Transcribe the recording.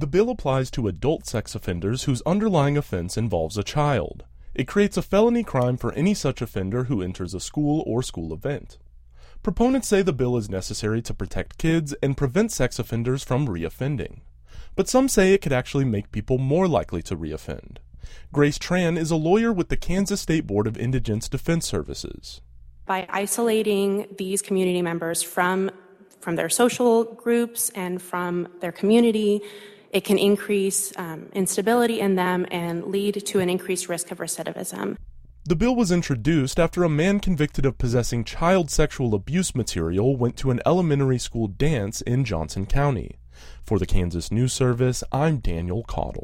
The bill applies to adult sex offenders whose underlying offense involves a child. It creates a felony crime for any such offender who enters a school or school event. Proponents say the bill is necessary to protect kids and prevent sex offenders from reoffending. But some say it could actually make people more likely to reoffend. Grace Tran is a lawyer with the Kansas State Board of Indigence Defense Services. By isolating these community members from their social groups and from their community, it can increase instability in them and lead to an increased risk of recidivism. The bill was introduced after a man convicted of possessing child sexual abuse material went to an elementary school dance in Johnson County. For the Kansas News Service, I'm Daniel Caudle.